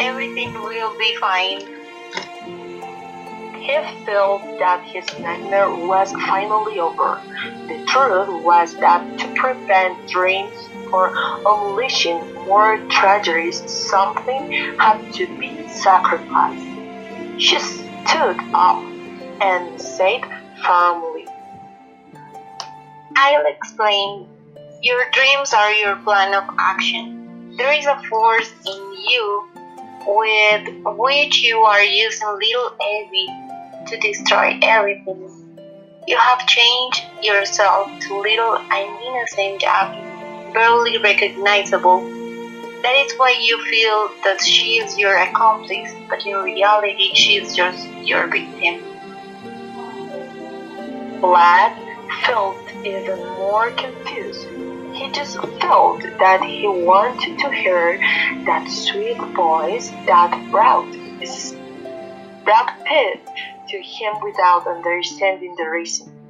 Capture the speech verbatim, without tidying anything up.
Everything will be fine. He felt that his nightmare was finally over. The truth was that to prevent dreams from unleashing more tragedies, something had to be sacrificed. She stood up and said firmly, I'll explain. Your dreams are your plan of action. There is a force in you with which you are using little Evie to destroy everything. You have changed yourself to little and innocent Abby, barely recognizable. That is why you feel that she is your accomplice, but in reality she is just your victim. Vlad felt even more confused. He just felt that he wanted to hear that sweet voice that brought, brought peace to him without understanding the reason.